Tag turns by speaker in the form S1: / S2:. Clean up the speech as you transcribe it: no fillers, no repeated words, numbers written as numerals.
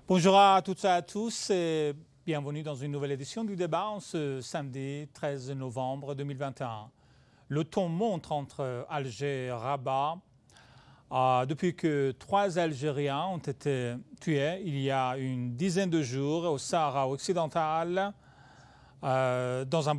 S1: Bonjour à toutes et à tous et bienvenue dans une nouvelle édition du débat en ce samedi 13 novembre 2021. Le ton monte entre Alger et Rabat depuis que 3 Algériens ont été tués il y a une dizaine de jours au Sahara occidental dans un